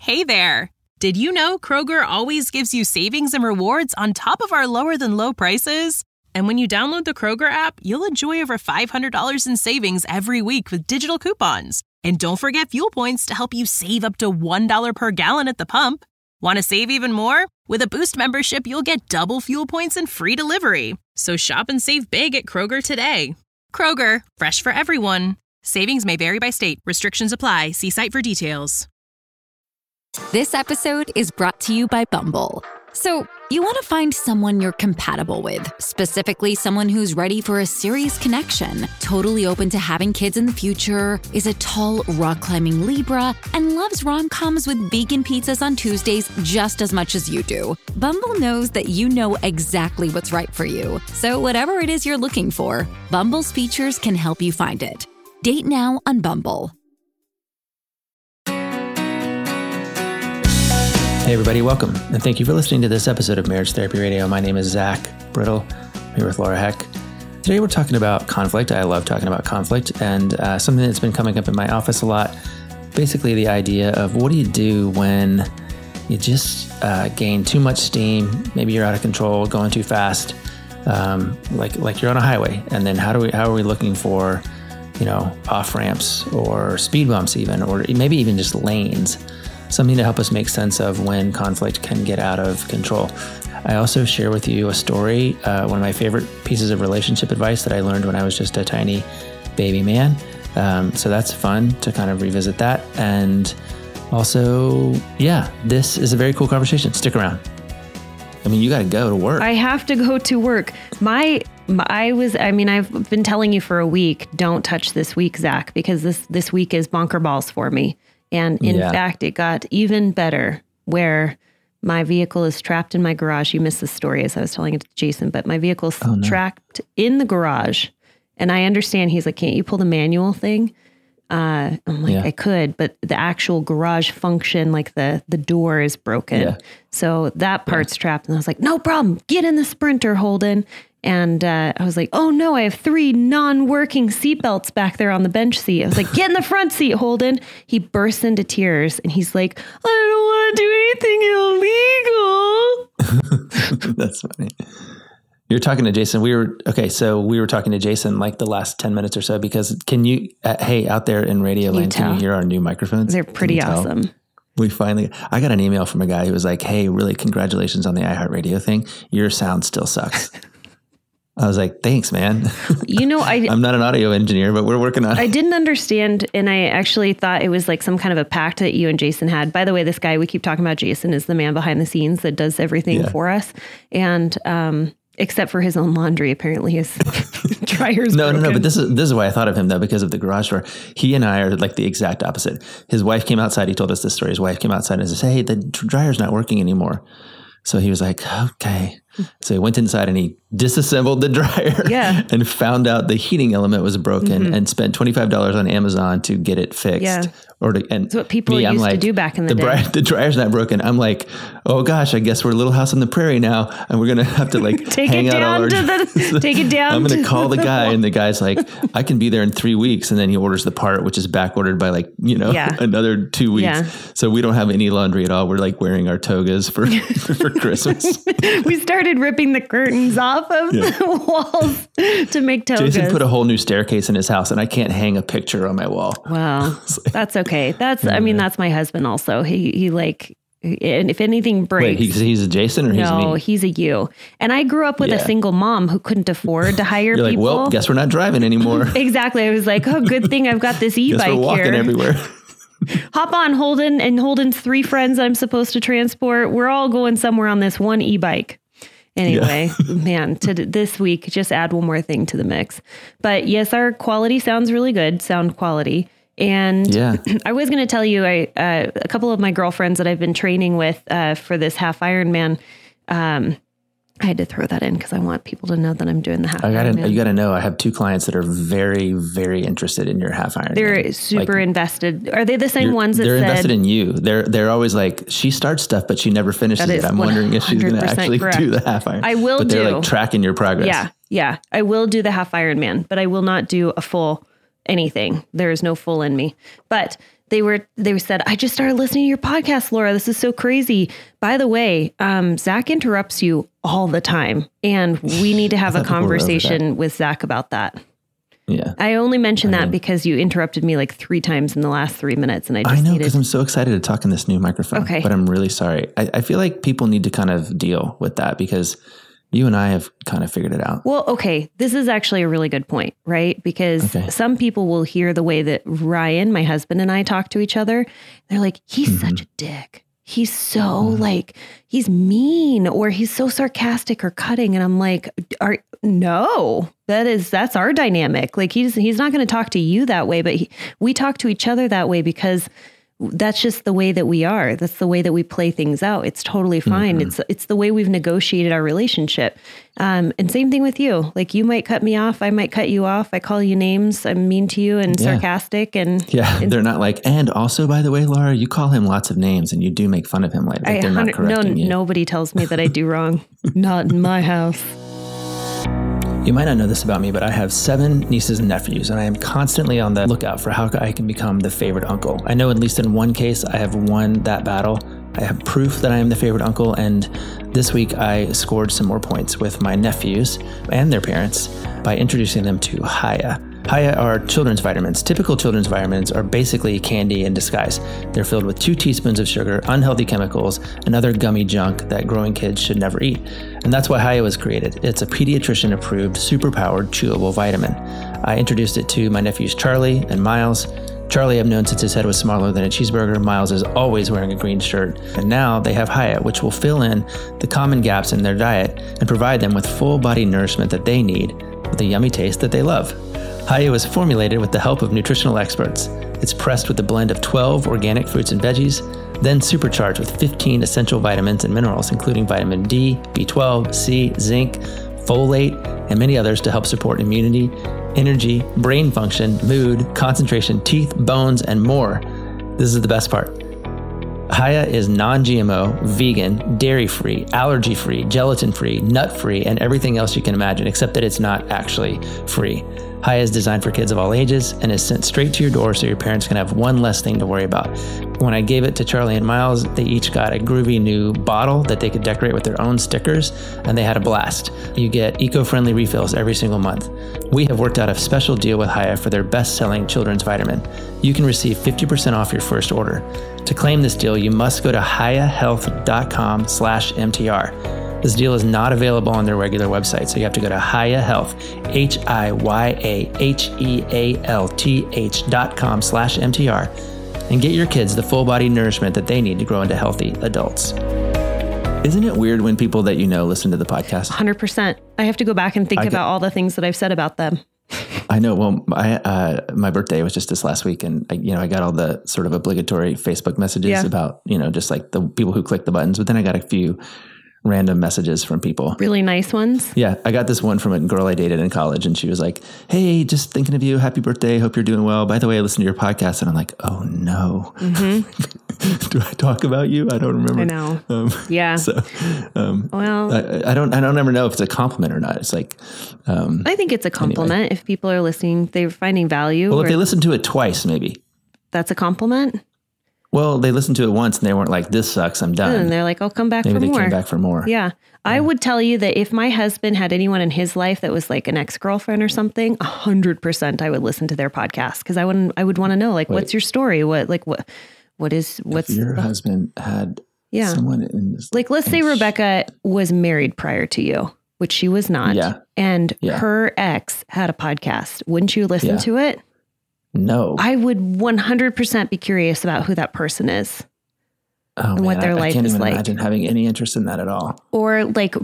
Hey there! Did you know Kroger always gives you savings and rewards on top of our lower-than-low prices? And when you download the Kroger app, you'll enjoy over $500 in savings every week with digital coupons. And don't forget fuel points to help you save up to $1 per gallon at the pump. Want to save even more? With a Boost membership, you'll get double fuel points and free delivery. So shop and save big at Kroger today. Kroger, fresh for everyone. Savings may vary by state. Restrictions apply. See site for details. This episode is brought to you by Bumble. So, you want to find someone you're compatible with, specifically someone who's ready for a serious connection, totally open to having kids in the future, is a tall, rock-climbing Libra, and loves rom-coms with vegan pizzas on Tuesdays just as much as you do. Bumble knows that you know exactly what's right for you. So whatever it is you're looking for, Bumble's features can help you find it. Date now on Bumble. Hey everybody, welcome, and thank you for listening to this episode of Marriage Therapy Radio. My name is Zach Brittle. I'm here with Laura Heck. Today we're talking about conflict. I love talking about conflict, and something that's been coming up in my office a lot. Basically the idea of what do you do when you just gain too much steam, maybe you're out of control, going too fast, like you're on a highway, and then how are we looking for, off ramps or speed bumps even, or maybe even just lanes. Something to help us make sense of when conflict can get out of control. I also share with you a story, one of my favorite pieces of relationship advice that I learned when I was just a tiny baby man. So that's fun to kind of revisit that. And also, this is a very cool conversation. Stick around. I mean, you got to go to work. I have to go to work. I've been telling you for a week, don't touch this week, Zach, because this week is bonker balls for me. And in fact, it got even better where my vehicle is trapped in my garage. You missed the story as I was telling it to Jason, but my vehicle's trapped in the garage. And I understand he's like, can't you pull the manual thing? I'm like, I could, but the actual garage function, like the door is broken. Yeah. So that part's trapped. And I was like, no problem. Get in the Sprinter, Holden. And I was like, oh no, I have 3 non-working seatbelts back there on the bench seat. I was like, get in the front seat, Holden. He bursts into tears and he's like, I don't want to do anything illegal. That's funny. You're talking to Jason. We were talking to Jason like the last 10 minutes or so, because can you, hey, out there in Radio Land, can you hear our new microphones? They're pretty awesome. I got an email from a guy who was like, hey, really congratulations on the iHeartRadio thing. Your sound still sucks. I was like, thanks, man. I'm not an audio engineer, but we're working on it. I didn't understand. And I actually thought it was like some kind of a pact that you and Jason had. By the way, this guy we keep talking about, Jason, is the man behind the scenes that does everything for us. And except for his own laundry, apparently his dryer's broken. No. But this is why I thought of him, though, because of the garage door. He and I are like the exact opposite. His wife came outside. He told us this story. His wife came outside and said, hey, the dryer's not working anymore. So he was like, okay. So he went inside and he disassembled the dryer and found out the heating element was broken and spent $25 on Amazon to get it fixed. Yeah. That's what people used to do back in the day. The dryer's not broken. I'm like, oh gosh, I guess we're Little House on the Prairie now. And we're going to have to like take hang it out down all our... Take it down. I'm going to call the guy and the guy's like, I can be there in 3 weeks. And then he orders the part, which is back ordered by another 2 weeks. Yeah. So we don't have any laundry at all. We're like wearing our togas for Christmas. We started ripping the curtains off of the walls to make togas. Jason put a whole new staircase in his house and I can't hang a picture on my wall. Wow. That's okay. That's my husband also. He like, and if anything breaks. Wait, he's a Jason or he's me? No, he's a you. And I grew up with a single mom who couldn't afford to hire You're people. Like, well, guess we're not driving anymore. Exactly. I was like, oh, good thing I've got this e-bike we're walking here. Everywhere. Hop on, Holden, and Holden's 3 friends I'm supposed to transport. We're all going somewhere on this one e-bike. Anyway, man, this week, just add one more thing to the mix. But yes, our quality sounds really good, sound quality. And I was going to tell you, a couple of my girlfriends that I've been training with for this half Ironman, I had to throw that in because I want people to know that I'm doing the half Ironman. You got to know, I have 2 clients that are very, very interested in your half Ironman. They're super invested. Are they the same ones that they're invested in you? They're always like, she starts stuff, but she never finishes it. I'm wondering if she's going to actually do the half Ironman. I will They're like tracking your progress. Yeah. I will do the half Ironman, but I will not do a full anything. There is no full in me. But they said, I just started listening to your podcast, Laura. This is so crazy. By the way, Zach interrupts you all the time, and we need to have a conversation with Zach about that. Yeah. I only mentioned that because you interrupted me like 3 times in the last 3 minutes. And I know, because I'm so excited to talk in this new microphone. Okay. But I'm really sorry. I feel like people need to kind of deal with that because you and I have kind of figured it out. Well, okay. This is actually a really good point, right? Because some people will hear the way that Ryan, my husband, and I talk to each other. They're like, he's such a dick. He's so like, he's mean, or he's so sarcastic or cutting. And I'm like, no, that's our dynamic. Like he's not going to talk to you that way, but we talk to each other that way because that's just the way that we are. That's the way that we play things out. It's totally fine. It's the way we've negotiated our relationship. And same thing with you. Like you might cut me off. I might cut you off. I call you names. I'm mean to you and sarcastic. And they're not like, and also, by the way, Laura, you call him lots of names and you do make fun of him later. Like they're not correcting you. Nobody tells me that I do wrong. Not in my house. You might not know this about me, but I have 7 nieces and nephews, and I am constantly on the lookout for how I can become the favorite uncle. I know at least in one case, I have won that battle. I have proof that I am the favorite uncle, and this week I scored some more points with my nephews and their parents by introducing them to Hiya. Hiya are children's vitamins. Typical children's vitamins are basically candy in disguise. They're filled with 2 teaspoons of sugar, unhealthy chemicals, and other gummy junk that growing kids should never eat. And that's why Hiya was created. It's a pediatrician-approved, super-powered, chewable vitamin. I introduced it to my nephews Charlie and Miles. Charlie I've known since his head was smaller than a cheeseburger. Miles is always wearing a green shirt. And now they have Hiya, which will fill in the common gaps in their diet and provide them with full-body nourishment that they need with a yummy taste that they love. Hiya was formulated with the help of nutritional experts. It's pressed with a blend of 12 organic fruits and veggies, then supercharged with 15 essential vitamins and minerals, including vitamin D, B12, C, zinc, folate, and many others to help support immunity, energy, brain function, mood, concentration, teeth, bones, and more. This is the best part. Hiya is non-GMO, vegan, dairy-free, allergy-free, gelatin-free, nut-free, and everything else you can imagine, except that it's not actually free. Hiya is designed for kids of all ages and is sent straight to your door so your parents can have one less thing to worry about. When I gave it to Charlie and Miles, they each got a groovy new bottle that they could decorate with their own stickers, and they had a blast. You get eco-friendly refills every single month. We have worked out a special deal with Hiya for their best-selling children's vitamin. You can receive 50% off your first order. To claim this deal, you must go to hiyahealth.com/MTR. This deal is not available on their regular website, so you have to go to Hiya Health, HIYAHEALTH.com/MTR, and get your kids the full body nourishment that they need to grow into healthy adults. Isn't it weird when people that you know listen to the podcast? 100%. I have to go back and think about all the things that I've said about them. I know. Well, my birthday was just this last week, and I got all the sort of obligatory Facebook messages about, just like the people who click the buttons, but then I got a few random messages from people. Really nice ones? Yeah. I got this one from a girl I dated in college, and she was like, "Hey, just thinking of you. Happy birthday. Hope you're doing well. By the way, I listened to your podcast." And I'm like, "Oh no." Mm-hmm. Do I talk about you? I don't remember. I know. Yeah. So, well, I don't ever know if it's a compliment or not. It's like, I think it's a compliment. Anyway. If people are listening, they're finding value. Well, if they listen to it twice, maybe. That's a compliment? Well, they listened to it once and they weren't like, "This sucks, I'm done." And they're like, "I'll come back maybe for more." Maybe they came back for more. Yeah. I would tell you that if my husband had anyone in his life that was like an ex-girlfriend or something, 100% I would listen to their podcast, because I would want to know, like, what's your story? What's if your husband had someone in this, like, let's say Rebecca was married prior to you, which she was not. Yeah. And her ex had a podcast. Wouldn't you listen to it? No. I would 100% be curious about who that person is. And what their life is like. I can't even imagine having any interest in that at all. Or like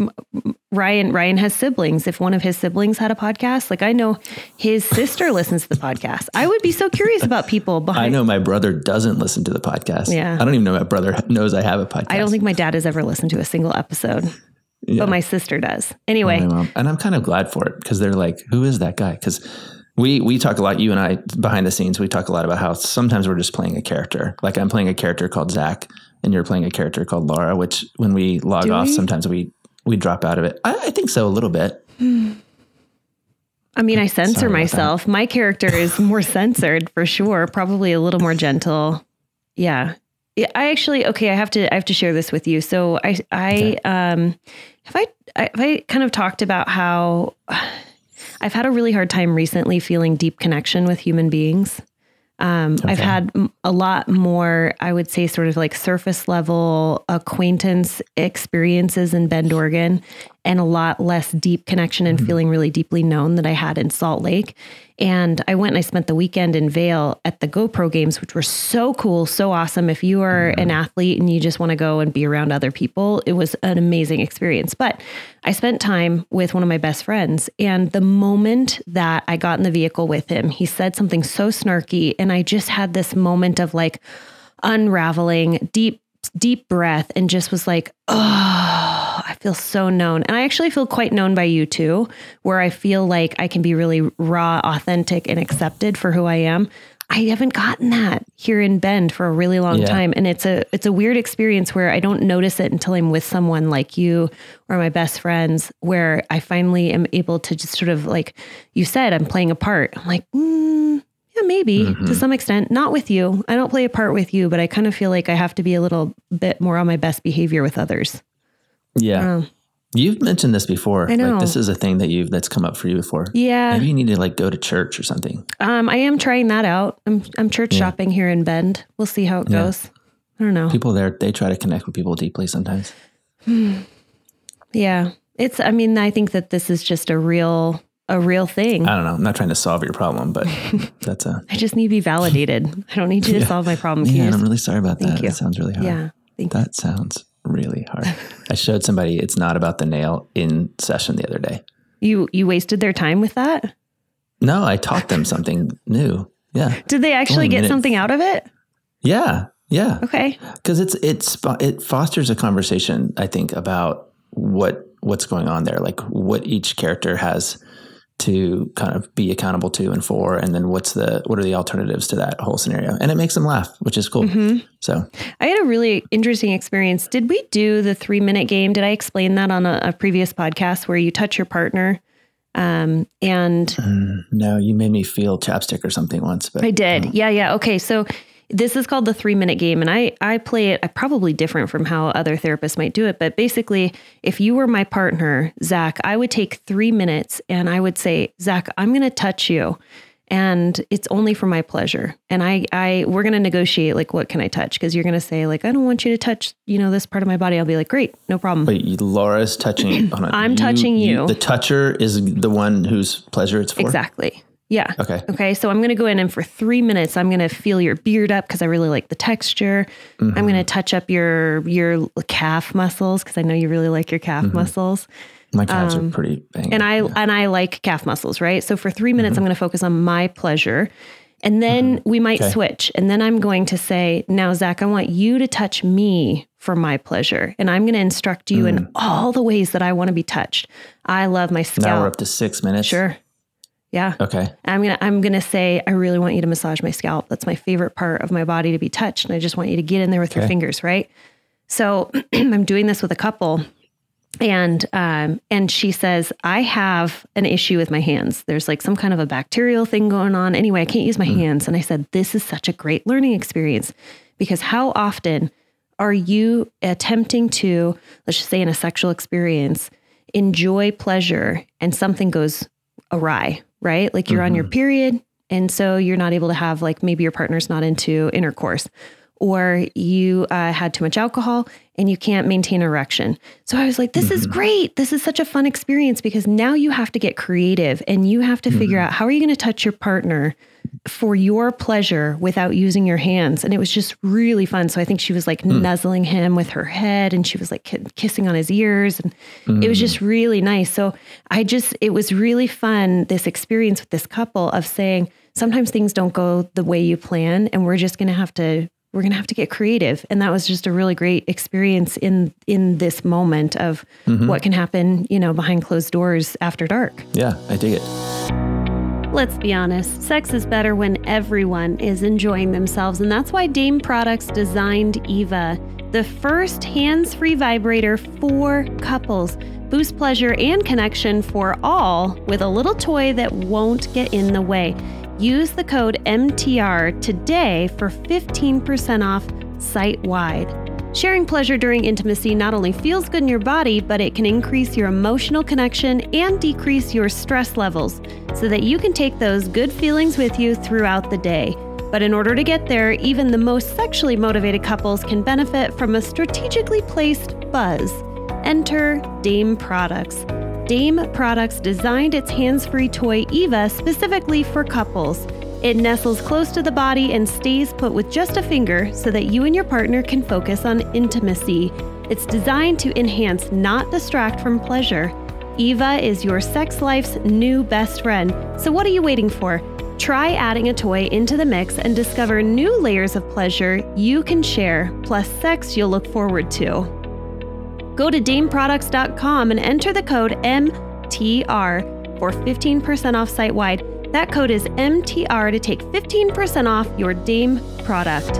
Ryan has siblings. If one of his siblings had a podcast, like I know his sister listens to the podcast. I would be so curious about people behind. I know my brother doesn't listen to the podcast. Yeah. I don't even know my brother knows I have a podcast. I don't think my dad has ever listened to a single episode, but my sister does. Anyway. And I'm kind of glad for it, because they're like, "Who is that guy?" Because we talk a lot, you and I, behind the scenes, we talk a lot about how sometimes we're just playing a character. Like I'm playing a character called Zach, and you're playing a character called Laura, which when we log off, sometimes we drop out of it. I think so, a little bit. I mean, I censor myself. My character is more censored for sure. Probably a little more gentle. Yeah. I actually, I have to share this with you. So have I kind of talked about how I've had a really hard time recently feeling deep connection with human beings. I've had a lot more, I would say, sort of like surface level acquaintance experiences in Bend, Oregon, and a lot less deep connection and feeling really deeply known that I had in Salt Lake. And I went and I spent the weekend in Vail at the GoPro games, which were so cool, so awesome. If you are an athlete and you just want to go and be around other people, it was an amazing experience. But I spent time with one of my best friends. And the moment that I got in the vehicle with him, he said something so snarky. And I just had this moment of like unraveling, deep breath, and just was like, oh, I feel so known. And I actually feel quite known by you too, where I feel like I can be really raw, authentic, and accepted for who I am. I haven't gotten that here in Bend for a really long time. And it's a weird experience where I don't notice it until I'm with someone like you or my best friends, where I finally am able to just sort of, like you said, I'm playing a part. I'm like, yeah, maybe to some extent, not with you. I don't play a part with you, but I kind of feel like I have to be a little bit more on my best behavior with others. Yeah. You've mentioned this before. I know. Like, this is a thing that's come up for you before. Yeah. Maybe you need to like go to church or something. I am trying that out. I'm church shopping here in Bend. We'll see how it goes. I don't know. People there, they try to connect with people deeply sometimes. Yeah. I think that this is just a real thing. I don't know. I'm not trying to solve your problem, but I just need to be validated. I don't need you to solve my problem. Yeah, and I'm really sorry about that. Thank you. That sounds really hard. Yeah. That sounds really hard. I showed somebody It's Not About the Nail in session the other day. You wasted their time with that? No, I taught them something new. Yeah. Did they actually get something out of it? Yeah. Yeah. Okay. Because it fosters a conversation, I think, about what's going on there, like what each character has to kind of be accountable to and for, and then what are the alternatives to that whole scenario. And it makes them laugh, which is cool. So I had a really interesting experience. Did we do the 3-minute game? Did I explain that on a previous podcast where you touch your partner? No, you made me feel chapstick or something once, but I did. Yeah. Okay. So this is called the 3-minute game, and I play it probably different from how other therapists might do it. But basically, if you were my partner, Zach, I would take 3 minutes and I would say, Zach, I'm going to touch you, and it's only for my pleasure. And we're going to negotiate, like, what can I touch? Because you're going to say, like, I don't want you to touch, this part of my body. I'll be like, great, no problem. Wait, Laura's touching. I'm touching you. The toucher is the one whose pleasure it's for? Exactly. Yeah. Okay. So I'm going to go in, and for 3 minutes, I'm going to feel your beard up because I really like the texture. I'm going to touch up your calf muscles because I know you really like your calf muscles. My calves are pretty banged. And I like calf muscles, right? So for 3 minutes, I'm going to focus on my pleasure. And then we might switch. And then I'm going to say, now, Zach, I want you to touch me for my pleasure. And I'm going to instruct you in all the ways that I want to be touched. I love my scalp. Now we're up to 6 minutes. Sure. Yeah. Okay. I'm gonna say, I really want you to massage my scalp. That's my favorite part of my body to be touched. And I just want you to get in there with your fingers, right? So I'm doing this with a couple, and she says, I have an issue with my hands. There's like some kind of a bacterial thing going on. Anyway, I can't use my hands. And I said, this is such a great learning experience, because how often are you attempting to, let's just say in a sexual experience, enjoy pleasure and something goes awry, right? Like you're on your period, and so you're not able to have, like, maybe your partner's not into intercourse, or you had too much alcohol and you can't maintain erection. So I was like, this is great. This is such a fun experience, because now you have to get creative and you have to figure out, how are you going to touch your partner for your pleasure without using your hands? And it was just really fun. So I think she was like nuzzling him with her head, and she was like kissing on his ears, and it was just really nice. So it was really fun, this experience with this couple, of saying, sometimes things don't go the way you plan, and we're going to have to get creative. And that was just a really great experience in this moment of what can happen, behind closed doors after dark. Yeah, I dig it. Let's be honest, sex is better when everyone is enjoying themselves. And that's why Dame Products designed Eva, the first hands-free vibrator for couples, Boost pleasure and connection for all with a little toy that won't get in the way. Use the code MTR today for 15% off site-wide. Sharing pleasure during intimacy not only feels good in your body, but it can increase your emotional connection and decrease your stress levels so that you can take those good feelings with you throughout the day. But in order to get there, even the most sexually motivated couples can benefit from a strategically placed buzz. Enter Dame Products. Dame Products designed its hands-free toy Eva specifically for couples. It nestles close to the body and stays put with just a finger so that you and your partner can focus on intimacy. It's designed to enhance, not distract from pleasure. Eva is your sex life's new best friend. So what are you waiting for? Try adding a toy into the mix and discover new layers of pleasure you can share, plus sex you'll look forward to. Go to dameproducts.com and enter the code MTR for 15% off site-wide. That code is MTR to take 15% off your Dame product.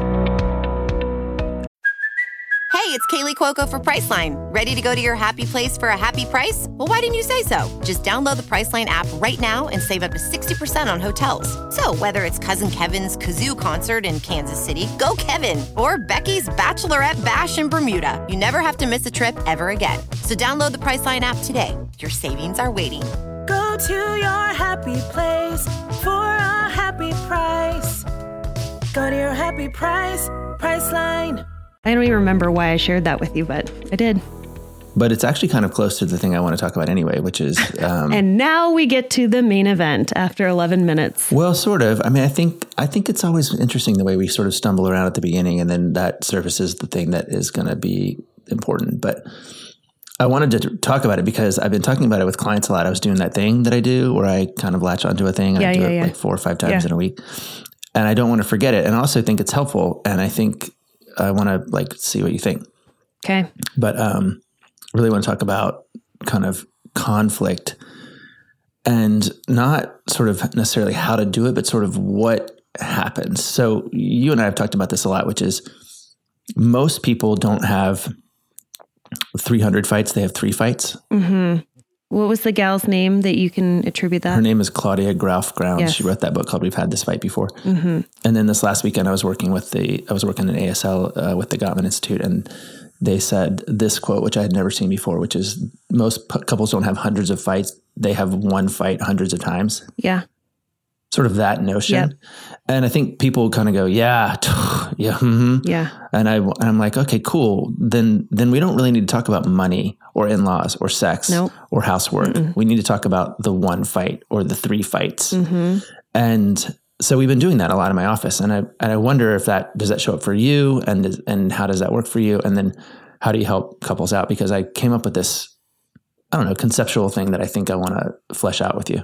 Hey, it's Kaylee Cuoco for Priceline. Ready to go to your happy place for a happy price? Well, why didn't you say so? Just download the Priceline app right now and save up to 60% on hotels. So whether it's Cousin Kevin's Kazoo Concert in Kansas City, go Kevin, or Becky's Bachelorette Bash in Bermuda, you never have to miss a trip ever again. So download the Priceline app today. Your savings are waiting. Go to your happy place for a happy price. Go to your happy price, Priceline. I don't even remember why I shared that with you, but I did. But it's actually kind of close to the thing I want to talk about anyway, which is... and now we get to the main event after 11 minutes. Well, sort of. I mean, I think it's always interesting the way we sort of stumble around at the beginning and then that surfaces the thing that is going to be important. But I wanted to talk about it because I've been talking about it with clients a lot. I was doing that thing that I do where I kind of latch onto a thing and I do it like 4 or 5 times in a week. And I don't want to forget it. And I also think it's helpful. And I think I want to like see what you think. Okay. But really want to talk about kind of conflict and not sort of necessarily how to do it, but sort of what happens. So you and I have talked about this a lot, which is most people don't have 300 fights. They have 3 fights. Mm-hmm. What was the gal's name that you can attribute that? Her name is Claudia Grauf-Grounds. Yes. She wrote that book called We've Had This Fight Before. Mm-hmm. And then this last weekend I was working in ASL with the Gottman Institute, and they said this quote, which I had never seen before, which is most couples don't have hundreds of fights. They have one fight hundreds of times. Yeah. Sort of that notion. Yep. And I think people kind of go, yeah. And I'm like, okay, cool. Then we don't really need to talk about money or in-laws or sex or housework. Mm-mm. We need to talk about the one fight or the 3 fights. Mm-hmm. And so we've been doing that a lot in my office. And I wonder if does that show up for you and how does that work for you? And then how do you help couples out? Because I came up with this, I don't know, conceptual thing that I think I want to flesh out with you.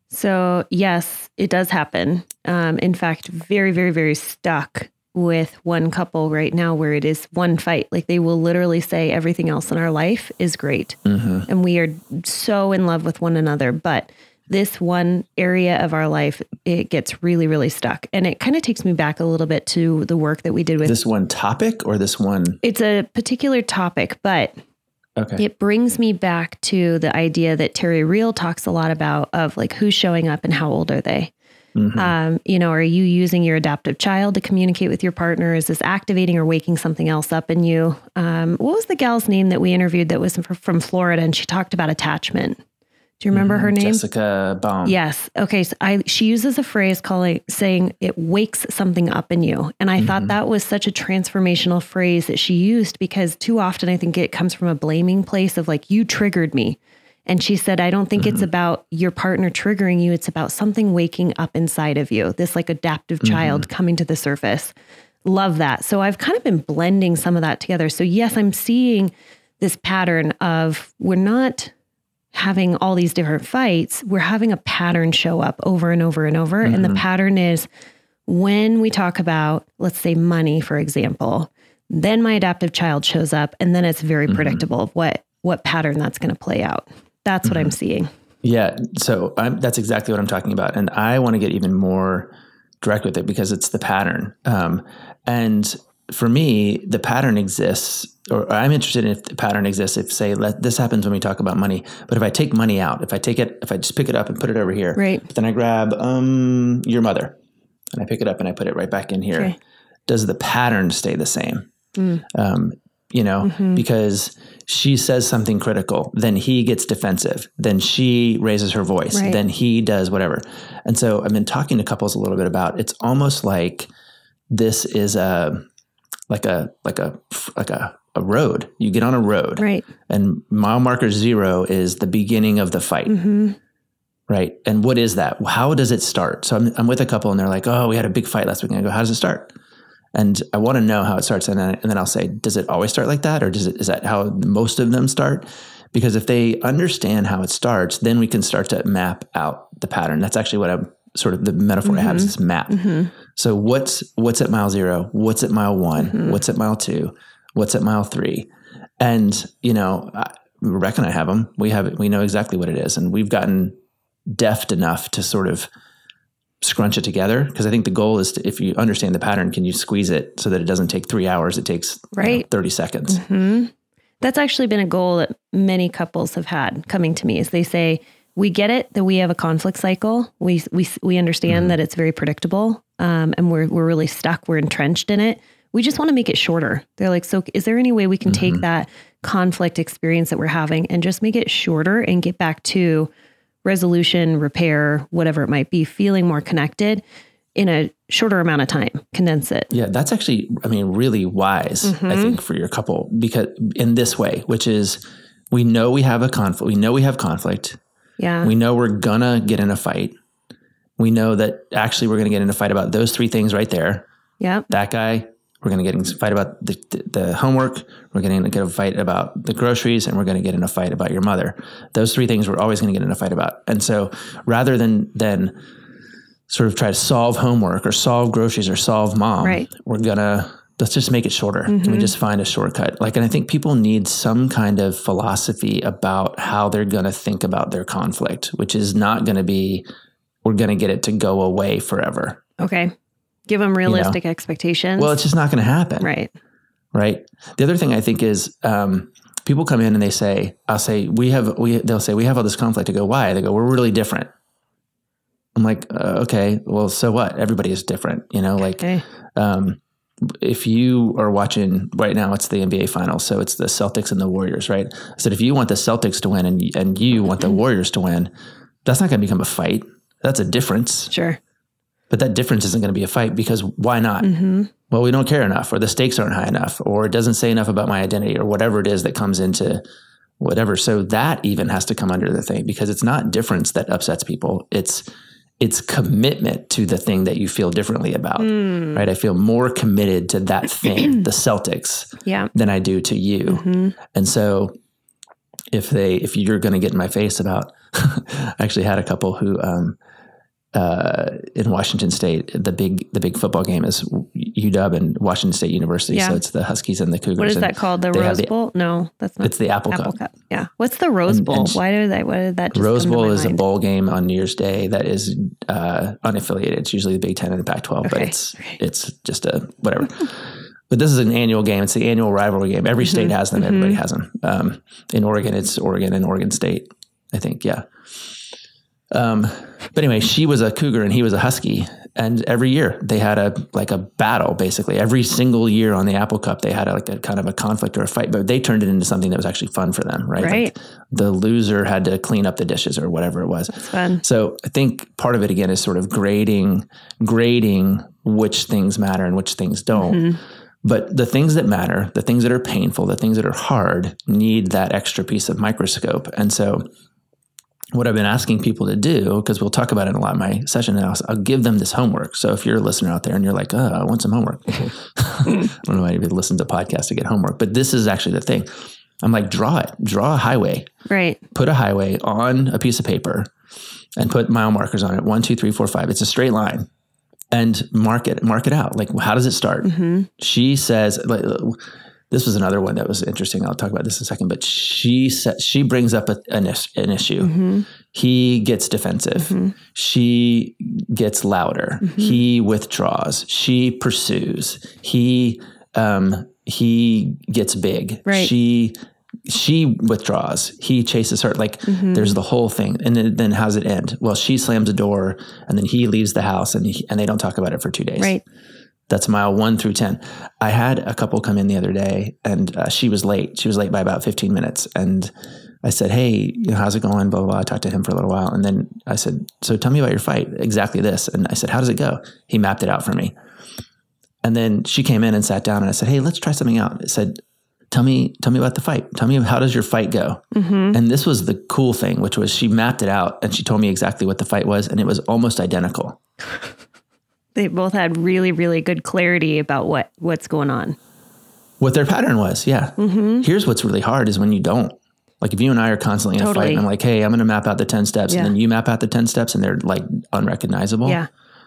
So yes, it does happen. In fact, very, very, very stuck with one couple right now where it is one fight. Like they will literally say everything else in our life is great. Mm-hmm. And we are so in love with one another. But this one area of our life, it gets really, really stuck. And it kind of takes me back a little bit to the work that we did with... This one topic or this one... It's a particular topic, but... Okay. It brings me back to the idea that Terry Real talks a lot about of like who's showing up and how old are they? Mm-hmm. Are you using your adaptive child to communicate with your partner? Is this activating or waking something else up in you? What was the gal's name that we interviewed that was from Florida and she talked about attachment? Do you remember her name? Jessica Baum. Yes. Okay. So she uses a phrase saying it wakes something up in you. And I thought that was such a transformational phrase that she used because too often I think it comes from a blaming place of like, you triggered me. And she said, I don't think it's about your partner triggering you. It's about something waking up inside of you. This like adaptive child coming to the surface. Love that. So I've kind of been blending some of that together. So yes, I'm seeing this pattern of we're not having all these different fights, we're having a pattern show up over and over and over. And the pattern is when we talk about, let's say money, for example, then my adaptive child shows up and then it's very predictable of what pattern that's going to play out. That's what I'm seeing. Yeah. So that's exactly what I'm talking about. And I want to get even more direct with it because it's the pattern. And for me, the pattern exists or I'm interested in if the pattern exists, if say, this happens when we talk about money, but if I take money out, if I just pick it up and put it over here, right. But then I grab your mother and I pick it up and I put it right back in here. Okay. Does the pattern stay the same? Because she says something critical, then he gets defensive, then she raises her voice, right. Then he does whatever. And so I've been talking to couples a little bit about, it's almost like this is like a road. You get on a road, right? And mile marker 0 is the beginning of the fight, right? And what is that? How does it start? So I'm with a couple and they're like, "Oh, we had a big fight last week." And I go, "How does it start?" And I want to know how it starts. And then I'll say, "Does it always start like that, or is that how most of them start?" Because if they understand how it starts, then we can start to map out the pattern. That's actually what I'm sort of the metaphor I have is this map. So what's at mile 0? What's at mile 1? What's at mile 2? What's at mile 3? And, Rebecca and I have them. We know exactly what it is. And we've gotten deft enough to sort of scrunch it together. Because I think the goal is if you understand the pattern, can you squeeze it so that it doesn't take 3 hours? It takes 30 seconds. That's actually been a goal that many couples have had coming to me is they say, we get it that we have a conflict cycle. We understand that it's very predictable, and we're really stuck. We're entrenched in it. We just want to make it shorter. They're like, so is there any way we can take that conflict experience that we're having and just make it shorter and get back to resolution, repair, whatever it might be, feeling more connected in a shorter amount of time, condense it. Yeah, that's actually, really wise, I think, for your couple, because in this way, which is we know we have a conflict. We know we have conflict. Yeah. We know we're gonna get in a fight. We know that actually we're gonna get in a fight about those 3 things right there. Yeah. That guy, we're gonna get in a fight about the homework. We're gonna get in a fight about the groceries, and we're gonna get in a fight about your mother. Those 3 things we're always gonna get in a fight about. And so rather than sort of try to solve homework or solve groceries or solve mom, right. Let's just make it shorter. Can we just find a shortcut? And I think people need some kind of philosophy about how they're going to think about their conflict, which is not going to be, we're going to get it to go away forever. Okay. Give them realistic expectations. Well, it's just not going to happen. Right. Right. The other thing I think is, people come in and they say, they'll say, we have all this conflict. I go, why? They go, we're really different. I'm like, okay, well, so what? Everybody is different, Okay. If you are watching right now, it's the NBA finals. So it's the Celtics and the Warriors, right? I said, if you want the Celtics to win and you want the Warriors to win, that's not going to become a fight. That's a difference. Sure. But that difference isn't going to be a fight because why not? Well, we don't care enough, or the stakes aren't high enough, or it doesn't say enough about my identity, or whatever it is that comes into whatever. So that even has to come under the thing, because it's not difference that upsets people. It's commitment to the thing that you feel differently about, right? I feel more committed to that thing, the Celtics, than I do to you. And so if you're going to get in my face about, I actually had a couple who, in Washington State, the big football game is UW and Washington State University. Yeah. So it's the Huskies and the Cougars. What is that called? The Rose Bowl? No, that's not. It's the Apple Cup. Yeah. What's the Rose Bowl? Why did that just Rose Bowl is a bowl game on New Year's Day that is unaffiliated. It's usually the Big Ten and the Pac-12, but it's just a whatever. But this is an annual game. It's the annual rivalry game. Every state has them. Everybody has them. In Oregon, it's Oregon and Oregon State, I think. Yeah. But anyway, she was a Cougar and he was a Husky. And every year they had a battle, basically. Every single year on the Apple Cup, they had a kind of a conflict or a fight, but they turned it into something that was actually fun for them, right? Right. Like the loser had to clean up the dishes or whatever it was. That's fun. So I think part of it, again, is sort of grading which things matter and which things don't. But the things that matter, the things that are painful, the things that are hard need that extra piece of microscope. And so what I've been asking people to do, because we'll talk about it in a lot of my session now, is I'll give them this homework. So if you're a listener out there and you're like, oh, I want some homework. I don't know why you would listen to podcasts to get homework, but this is actually the thing. I'm like, draw a highway. Right. Put a highway on a piece of paper and put mile markers on it. 1, 2, 3, 4, 5. It's a straight line. And mark it out. Like, how does it start? She says, this was another one that was interesting. I'll talk about this in a second, but she brings up an issue. He gets defensive. She gets louder. He withdraws. She pursues. He he gets big. Right. She withdraws. He chases her. Like there's the whole thing. And then how does it end? Well, she slams the door and then he leaves the house and they don't talk about it for 2 days. Right. That's mile 1 through 10. I had a couple come in the other day and she was late. She was late by about 15 minutes. And I said, hey, how's it going? Blah, blah, blah. I talked to him for a little while. And then I said, so tell me about your fight. Exactly this. And I said, how does it go? He mapped it out for me. And then she came in and sat down and I said, hey, let's try something out. I said, tell me about the fight. Tell me, how does your fight go? And this was the cool thing, which was she mapped it out and she told me exactly what the fight was. And it was almost identical. They both had really, really good clarity about what's going on. What their pattern was. Yeah. Here's what's really hard is when you don't. Like if you and I are constantly in a fight and I'm like, hey, I'm going to map out the 10 steps and then you map out the 10 steps and they're like unrecognizable. Yeah.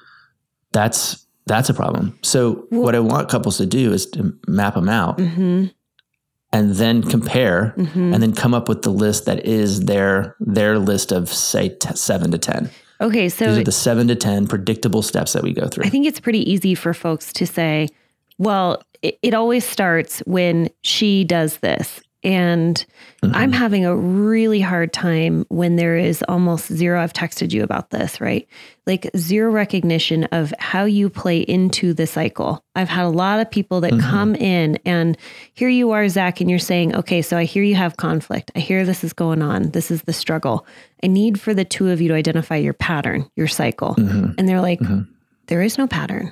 That's a problem. So what I want couples to do is to map them out and then compare and then come up with the list that is their list of say 7 to 10. Okay. So these are the 7 to 10 predictable steps that we go through. I think it's pretty easy for folks to say, well, it always starts when she does this. And I'm having a really hard time when there is almost zero. I've texted you about this, right? Like zero recognition of how you play into the cycle. I've had a lot of people that come in and here you are, Zach, and you're saying, okay, so I hear you have conflict. I hear this is going on. This is the struggle. I need for the two of you to identify your pattern, your cycle. And they're like, there is no pattern.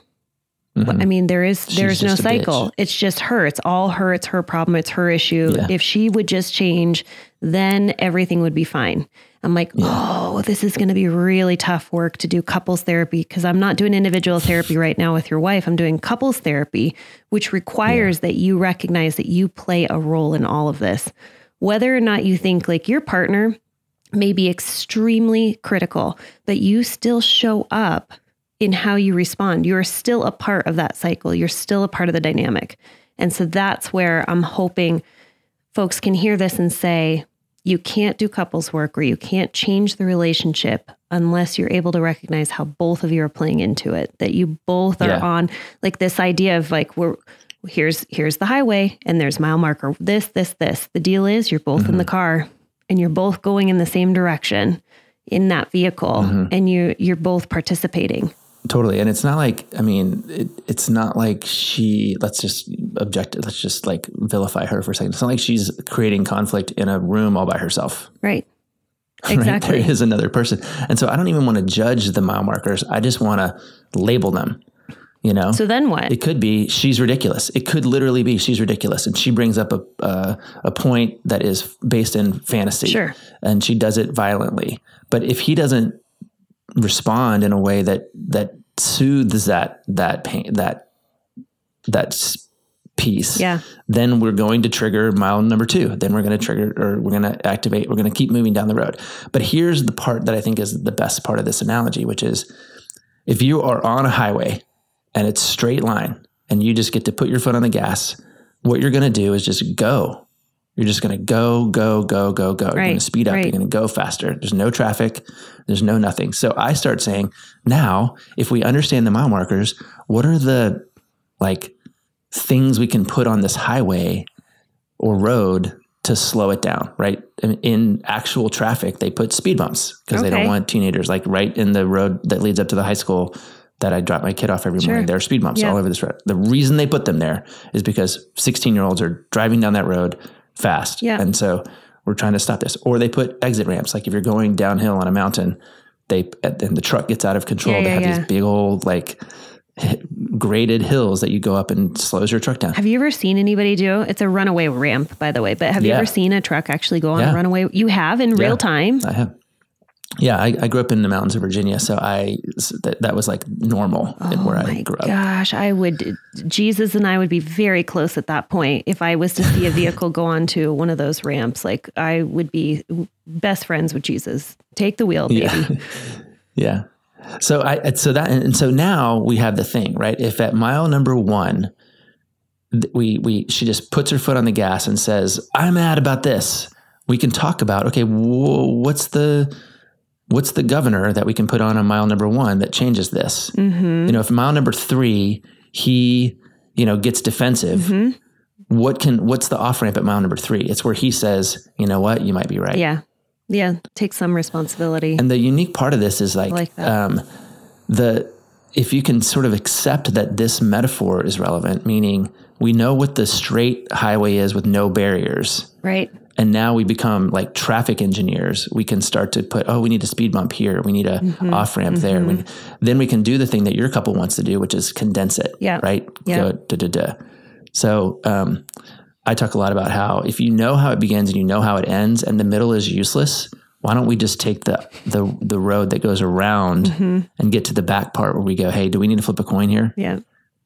I mean, there's no cycle. It's just her. It's all her. It's her problem. It's her issue. Yeah. If she would just change, then everything would be fine. I'm like, oh, this is going to be really tough work to do couples therapy because I'm not doing individual therapy right now with your wife. I'm doing couples therapy, which requires that you recognize that you play a role in all of this. Whether or not you think like your partner may be extremely critical, but you still show up in how you respond. You're still a part of that cycle. You're still a part of the dynamic. And so that's where I'm hoping folks can hear this and say, you can't do couples work or you can't change the relationship unless you're able to recognize how both of you are playing into it, that you both are on like this idea of like, here's the highway and there's mile marker, this. The deal is you're both in the car and you're both going in the same direction in that vehicle and you're both participating. Totally. And it's not like, I mean, it's not like let's just like vilify her for a second. It's not like she's creating conflict in a room all by herself. Right. Exactly. There is another person. And so I don't even want to judge the mile markers. I just want to label them, you know? So then what? It could be she's ridiculous. It could literally be she's ridiculous. And she brings up a point that is based in fantasy. Sure. And she does it violently. But if he doesn't respond in a way that soothes that pain, that piece, then we're going to trigger mile number 2. Then we're going to trigger, or we're going to activate, we're going to keep moving down the road. But here's the part that I think is the best part of this analogy, which is if you are on a highway and it's straight line and you just get to put your foot on the gas, what you're going to do is just go. You're just going to go. You're going to speed up. You're going to go faster. There's no traffic. There's no nothing. So I start saying, now, if we understand the mile markers, what are the like things we can put on this highway or road to slow it down, right? In actual traffic, they put speed bumps because they don't want teenagers like right in the road that leads up to the high school that I drop my kid off every morning. There are speed bumps all over this road. The reason they put them there is because 16-year-olds are driving down that road fast. Yeah. And so we're trying to stop this. Or they put exit ramps. Like if you're going downhill on a mountain, and the truck gets out of control. They have these big old like graded hills that you go up and slows your truck down. Have you ever seen anybody do? It's a runaway ramp, by the way, but have you ever seen a truck actually go on a runaway? You have in real time? I have. Yeah, I grew up in the mountains of Virginia, so that was like normal where I grew up. Gosh, Jesus and I would be very close at that point. If I was to see a vehicle go onto one of those ramps, like I would be best friends with Jesus. Take the wheel, baby. Yeah. So now we have the thing, right? If at mile number 1, she just puts her foot on the gas and says, "I'm mad about this," we can talk about, okay, what's the governor that we can put on mile number 1 that changes this? You know, if mile number 3, he gets defensive, what's the off ramp at mile number 3? It's where he says, you know what, you might be right. Yeah. Yeah. Take some responsibility. And the unique part of this is like that. If you can sort of accept that this metaphor is relevant, meaning we know what the straight highway is with no barriers. Right. And now we become like traffic engineers. We can start to put, we need a speed bump here. We need a off ramp there. Then we can do the thing that your couple wants to do, which is condense it. Yeah. Right. Yeah. Go. So I talk a lot about how if you know how it begins and you know how it ends and the middle is useless, why don't we just take the road that goes around and get to the back part where we go, hey, do we need to flip a coin here? Yeah.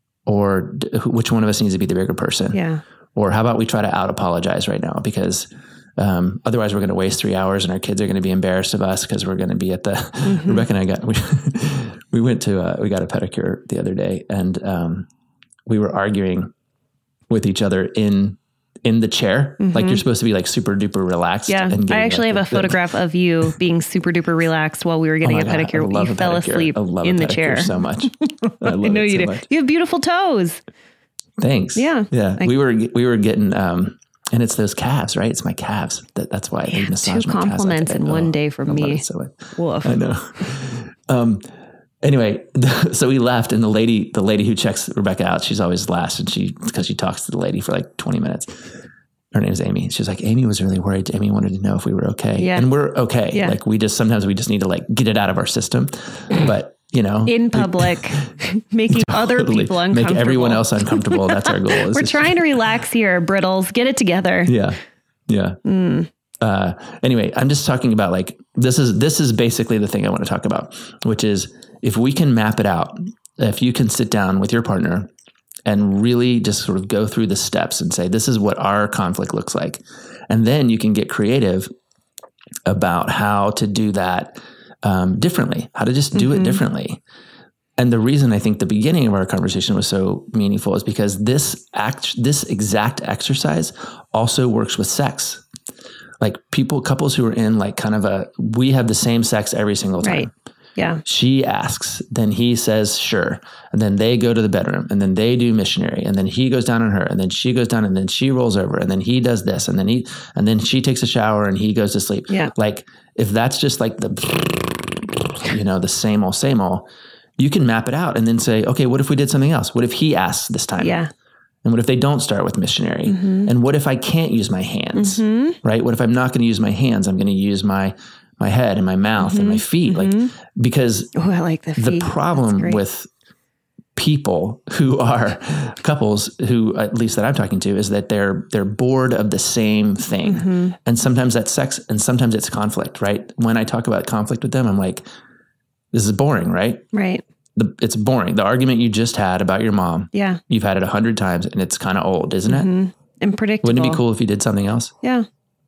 Or which one of us needs to be the bigger person? Yeah. Or how about we try to out apologize right now? Because otherwise we're going to waste 3 hours and our kids are going to be embarrassed of us because we're going to be at the, Rebecca and I we went to, we got a pedicure the other day and we were arguing with each other in the chair, like you're supposed to be like super duper relaxed. Yeah. And I actually have a photograph of you being super duper relaxed while we were getting a pedicure. You fell asleep in the chair so much. I know you do. Much. You have beautiful toes. Thanks. Yeah. Yeah. We were getting, and it's those calves, right? It's my calves. That's why they massage 2 compliments in one day from me. Woof. I know. Anyway, so we left and the lady who checks Rebecca out, she's always last because she talks to the lady for like 20 minutes. Her name is Amy. She's like, Amy was really worried. Amy wanted to know if we were okay. Yeah. And we're okay. Yeah. Like sometimes we just need to like get it out of our system, but in public, making other people uncomfortable. Make everyone else uncomfortable. That's our goal. We're trying to relax here, Brittles. Get it together. Yeah. Yeah. Anyway, I'm just talking about like, this is basically the thing I want to talk about, which is if we can map it out, if you can sit down with your partner and really just sort of go through the steps and say, this is what our conflict looks like. And then you can get creative about how to do that differently, how to just do it differently. And the reason I think the beginning of our conversation was so meaningful is because this exact exercise also works with sex. Like couples who are in like kind of we have the same sex every single time. Right. Yeah. She asks, then he says, sure. And then they go to the bedroom and then they do missionary and then he goes down on her and then she goes down and then she rolls over and then he does this and then she takes a shower and he goes to sleep. Yeah. Like if that's just like the same old, you can map it out and then say, okay, what if we did something else? What if he asks this time? Yeah. And what if they don't start with missionary? And what if I can't use my hands, right? What if I'm not going to use my hands? I'm going to use my head and my mouth and my feet, because I like the problem with people who are couples who, at least that I'm talking to, is that they're bored of the same thing. And sometimes that's sex and sometimes it's conflict, right? When I talk about conflict with them, I'm like, this is boring, right? Right. It's boring. The argument you just had about your mom, you've had it 100 times and it's kind of old, isn't it? And predictable. Wouldn't it be cool if you did something else? Yeah.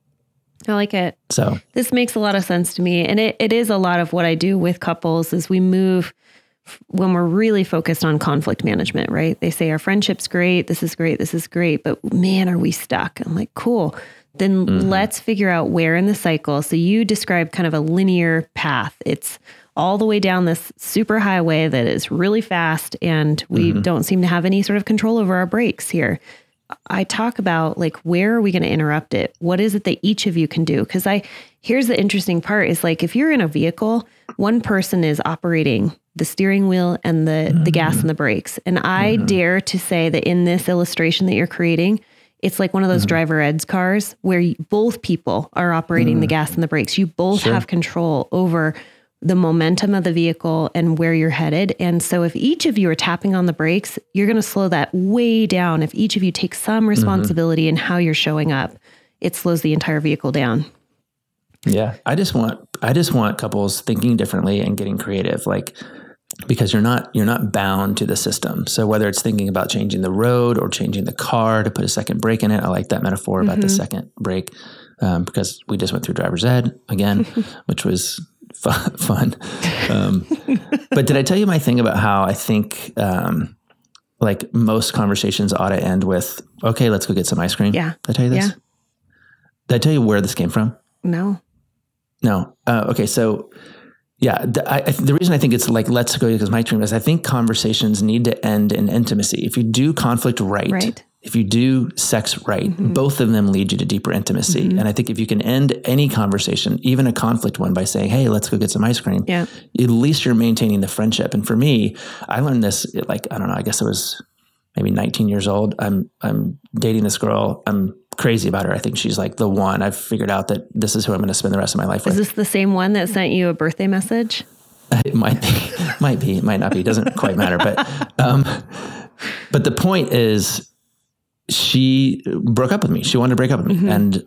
I like it. So this makes a lot of sense to me. And it is a lot of what I do with couples is we move when we're really focused on conflict management, right? They say our friendship's great. This is great. But man, are we stuck? I'm like, cool. Then let's figure out where in the cycle. So you described kind of a linear path. It's all the way down this super highway that is really fast and we don't seem to have any sort of control over our brakes here. I talk about like, where are we going to interrupt it? What is it that each of you can do? Because here's the interesting part is like, if you're in a vehicle, one person is operating the steering wheel and the gas and the brakes. And I dare to say that in this illustration that you're creating, it's like one of those driver ed's cars where both people are operating the gas and the brakes. You both have control over the momentum of the vehicle and where you're headed. And so if each of you are tapping on the brakes, you're going to slow that way down. If each of you take some responsibility in how you're showing up, it slows the entire vehicle down. Yeah. I just want couples thinking differently and getting creative, like, because you're not bound to the system. So whether it's thinking about changing the road or changing the car to put a second brake in it, I like that metaphor about the second brake, because we just went through driver's ed again, which was fun. But did I tell you my thing about how I think, like most conversations ought to end with, okay, let's go get some ice cream. Yeah. Did I tell you this? Yeah. Did I tell you where this came from? No. Okay. So Yeah. The reason I think it's like, let's go get some ice cream is I think conversations need to end in intimacy. If you do conflict right. If you do sex right, both of them lead you to deeper intimacy. And I think if you can end any conversation, even a conflict one, by saying, hey, let's go get some ice cream, at least you're maintaining the friendship. And for me, I learned this like, I don't know, I guess it was maybe 19 years old. I'm dating this girl. I'm crazy about her. I think she's like the one. I've figured out that this is who I'm going to spend the rest of my life with. Is this the same one that sent you a birthday message? It might be, it might not be. It doesn't quite matter. But the point is, she broke up with me. She wanted to break up with me. And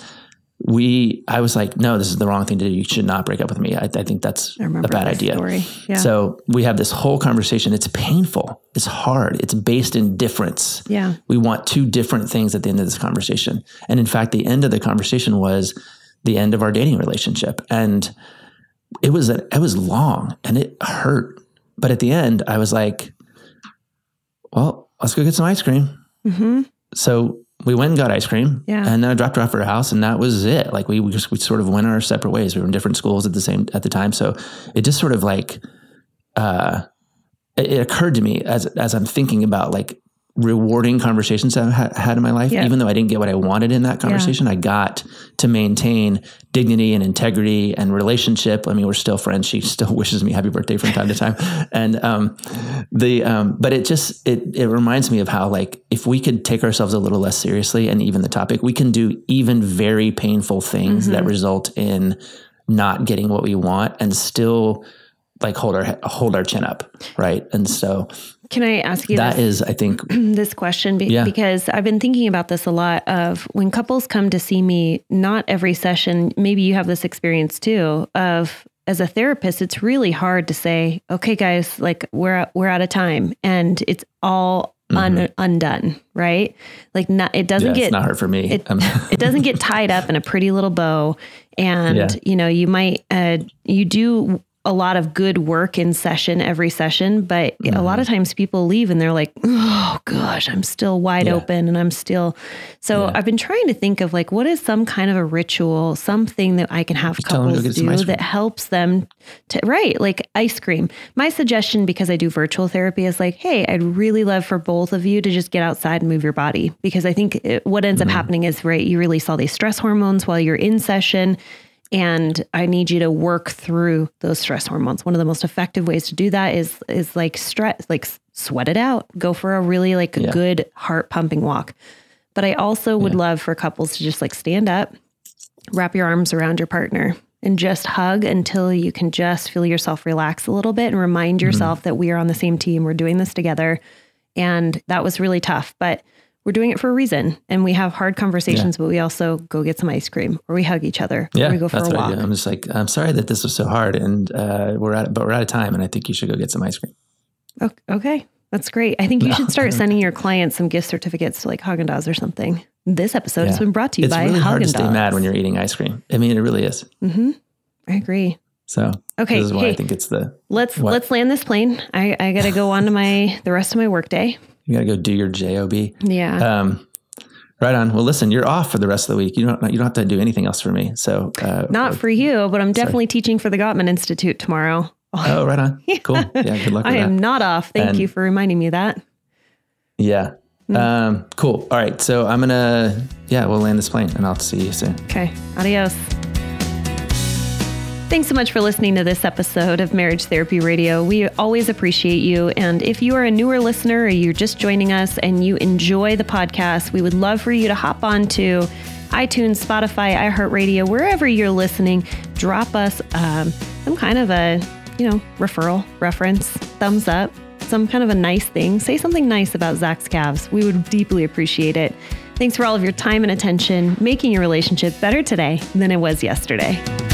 I was like, no, this is the wrong thing to do. You should not break up with me. I think that's a bad idea. Yeah. So we have this whole conversation. It's painful. It's hard. It's based in difference. Yeah. We want two different things at the end of this conversation. And in fact, the end of the conversation was the end of our dating relationship. And it was long and it hurt. But at the end, I was like, well, let's go get some ice cream. So we went and got ice cream, and then I dropped her off at her house, and that was it. Like we sort of went our separate ways. We were in different schools at the time. So it just sort of like, it occurred to me as I'm thinking about like rewarding conversations I've had in my life, even though I didn't get what I wanted in that conversation, I got to maintain dignity and integrity and relationship. I mean, we're still friends. She still wishes me happy birthday from time to time. And, but it reminds me of how, like, if we could take ourselves a little less seriously and even the topic, we can do even very painful things that result in not getting what we want and still like hold our chin up. Right. And so can I ask you that is, I think, this question because I've been thinking about this a lot of when couples come to see me, not every session, maybe you have this experience too, of as a therapist, it's really hard to say, okay, guys, like we're out of time and it's all undone. Right. Like it doesn't get, it's not hard for me. It doesn't get tied up in a pretty little bow. And, you know, you might, you do a lot of good work in session, every session, but a lot of times people leave and they're like, oh gosh, I'm still wide open and I'm still, I've been trying to think of like, what is some kind of a ritual, something that I can have couples do that helps them to, like ice cream. My suggestion, because I do virtual therapy, is like, hey, I'd really love for both of you to just get outside and move your body. Because I think what ends up happening is, you release all these stress hormones while you're in session. And I need you to work through those stress hormones. One of the most effective ways to do that is like stress, like sweat it out, go for a really like a good heart pumping walk. But I also would love for couples to just like stand up, wrap your arms around your partner and just hug until you can just feel yourself relax a little bit and remind yourself that we are on the same team. We're doing this together. And that was really tough, but we're doing it for a reason. And we have hard conversations, but we also go get some ice cream or we hug each other or we go for a walk. I'm just like, I'm sorry that this was so hard and we're out of time. And I think you should go get some ice cream. Okay. That's great. I think you should start sending your clients some gift certificates to like Haagen-Dazs or something. This episode has been brought to you by Haagen-Dazs. It's really hard to stay mad when you're eating ice cream. I mean, it really is. I agree. So this is why I think it's let's land this plane. I got to go on to the rest of my work day. You got to go do your JOB. Yeah. Right on. Well, listen, you're off for the rest of the week. You don't have to do anything else for me. So not for you, but I'm definitely teaching for the Gottman Institute tomorrow. Oh, right on. Cool. Yeah. Good luck with that. I am not off. Thank you for reminding me of that. Yeah. Cool. All right. So I'm going to, we'll land this plane and I'll see you soon. Okay. Adios. Thanks so much for listening to this episode of Marriage Therapy Radio. We always appreciate you. And if you are a newer listener or you're just joining us and you enjoy the podcast, we would love for you to hop on to iTunes, Spotify, iHeartRadio, wherever you're listening. Drop us some kind of a, referral, reference, thumbs up, some kind of a nice thing. Say something nice about Zach's calves. We would deeply appreciate it. Thanks for all of your time and attention, making your relationship better today than it was yesterday.